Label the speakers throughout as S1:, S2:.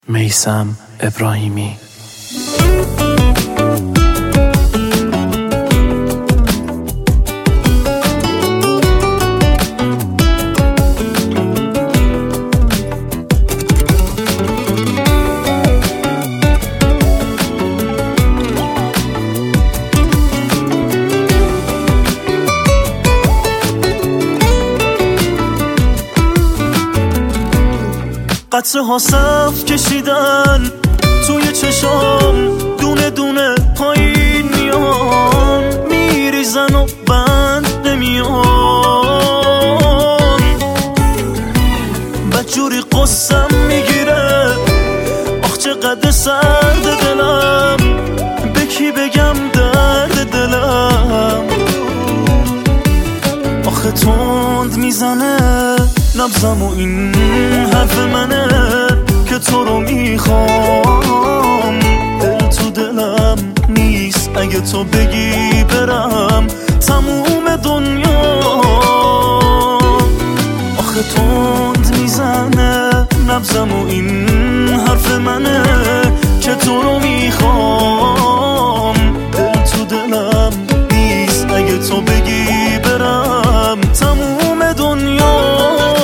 S1: میثم ابراهیمی.
S2: قطره ها صف کشیدن توی چشام، دونه دونه پایین میان، میریزن و بند نمیان. بدجوری قصم میگیره، آخ چقدر سرد دلم، به کی بگم درد دلم. آخه تند میزنه نبضم و این حرف منه که تو رو میخوام. دل تو دلم نیست اگه تو بگی برم تموم دنیا. آخه تند میزنه نبضم و این حرف منه که تو رو میخوام. دل تو دلم نیست اگه تو بگی برم تموم دنیا.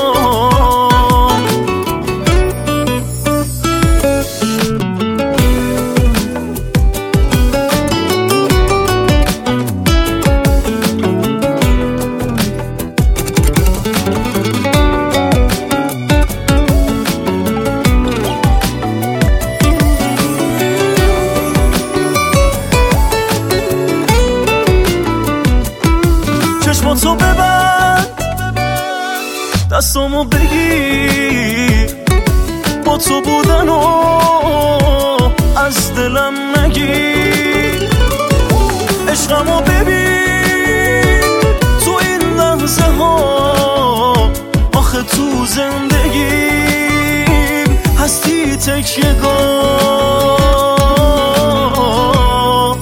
S2: چشماتو ببند، دستامو بگیر، با تو بودن و از دلم نگیر. عشقمو ببین تو این لحظه ها، آخه تو زندگیم هستی تکیه‌گاه.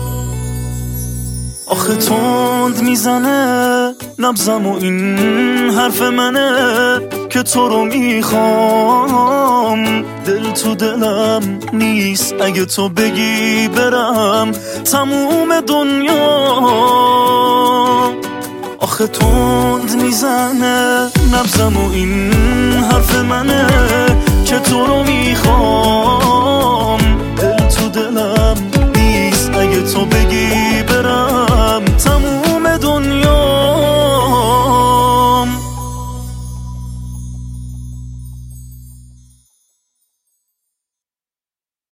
S2: آخه تند میزنه نبضم و این حرف منه که تو رو میخوام. دل تو دلم نیست اگه تو بگی برم تموم دنیا. آخه تند میزنه نبضم و این حرف منه که تو رو